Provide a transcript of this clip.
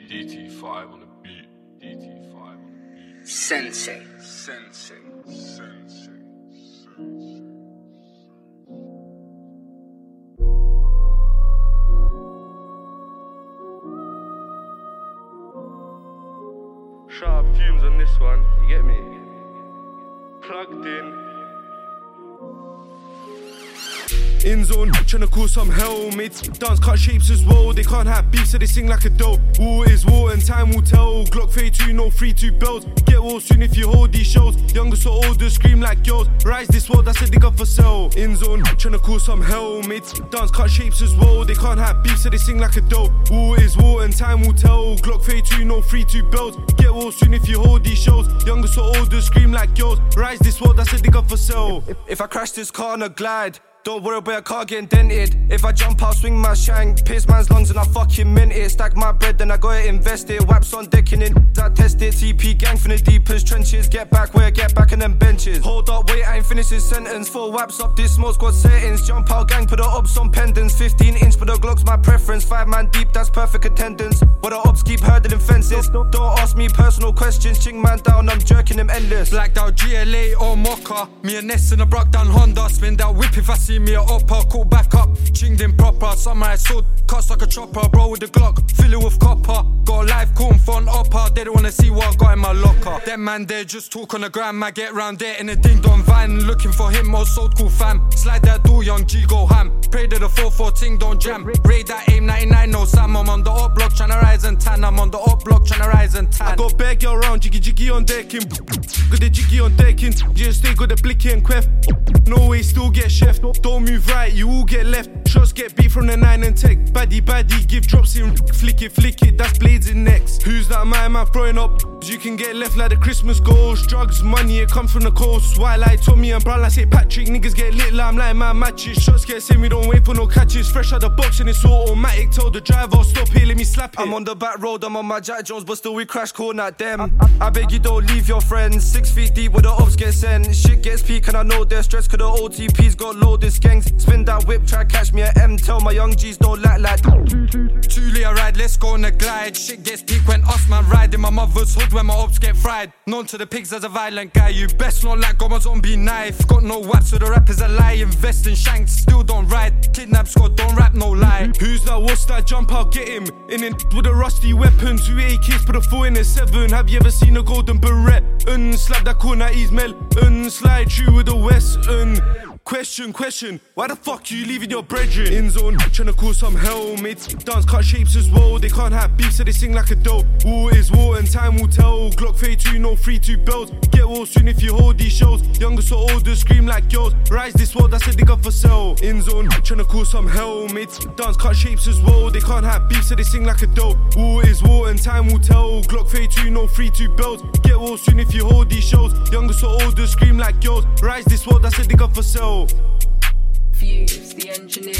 DT5 on the beat. DT5 on the beat. Sensei. Sharp fumes on this one, you get me? Plugged in. In zone, tryna cause some hell. Mates dance, cut shapes as well. They can't have beef, so they sing like a doe. War is war and time will tell. Glock 32, no 3-2 belts. Get well soon if you hold these shows. Youngest or older, scream like girls. Rise this world, that's a dig up for sale. In zone, tryna cause some hell. Mates dance, cut shapes as well. They can't have beef, so they sing like a doe. War is war and time will tell. Glock 32, no 3-2 belts. Get well soon if you hold these shows. Youngest or older, scream like girls. Rise this world, that's a dig up for sale. If I crash this car on a glide, don't worry about a car getting dented. If I jump, I'll swing my shank. Pierce man's lungs and I fucking mint it. Stack my bread, then I go invest it. Waps on decking in, I test it. TP gang from the deepest trenches. Get back where I get back and then benches. Hold up, wait, I ain't finished this sentence. 4 waps up, this smoke squad settings. Jump out gang, put the ops on pendants. 15-inch, but the Glock's my preference. 5 man deep, that's perfect attendance. But the ops keep hurdling fences. Don't ask me personal questions. Ching man down, I'm jerking them endless. Blacked out GLA or Mocha. Me and Ness in a broke down Honda. Spin that whip if I see me a upper, call back up, chinged in proper. Samurai sword, cuts like a chopper. Bro with the Glock, fill it with copper. Got a live corn for an upper. They don't wanna see what I got in my locker. Them man there just talk on the gram. I get round there in a ding dong van. Looking for him, most sold cool fam. Slide that door, young G go ham. Pray to the 4-4 ting don't jam. Raid that aim 99, no Sam. I'm on the up block tryna rise and tan. I'm on the up block tryna rise and tan. I got bare girl round, jiggy on decking. Got the jiggy on decking. Just stay got the blicky and quef. No way, still get chef. Don't move right, you all get left. Shots get beat from the 9 and tech. Baddie, give drops in. Flick it, that's blades in necks. Who's that man throwing up? You can get left like the Christmas goals. Drugs, money, it comes from the coast. White like Tommy and brown like St. Patrick. Niggas get lit like I'm like man matches. Shots get sent, we don't wait for no catches. Fresh out the box and it's automatic. Tell the driver, stop here, let me slap it. I'm on the back road, I'm on my Jack Jones, but still we crash corn at them. I beg you don't leave your friends. 6 feet deep where the ops get sent. Shit gets peak and I know they're stressed cause the OTP's got loaded skanks. Spin that whip, try catch me at M. Tell my young G's don't lack like Truly I ride, let's go on a glide. Shit gets peak when us man ride in my mother's hood when my ops get fried. Known to the pigs as a violent guy. You best not like got my zombie knife. Got no waps so the rappers a lie. Invest in shanks, still don't ride. Kidnap squad, don't rap, no lie. Who's that, what's that, jump out, get him. In it with a rusty weapon. 2 AKs, put a 4 in a 7. Have you ever seen a golden beret? Slap that corner, he's mel. Slide through with the west. Question, why the fuck you leaving your brethren? In zone, tryna cause some hell. Mates dance, cut shapes as well. They can't have beef, so they sing like a doe. War is war and time will tell. Glock 32, no 3-2 belts. Get well soon if you hold these shows. Youngest or older, scream like girls. Rise this world, that's a dig up for sale. In zone, tryna cause some hell. Mates dance, cut shapes as well. They can't have beef, so they sing like a doe. War is war and time will tell. Glock 32, no 3-2 belts. Get well soon if you hold these shows. Youngest or older, scream like girls. Rise this world, that's a dig up for sale. Fuse, the engineer.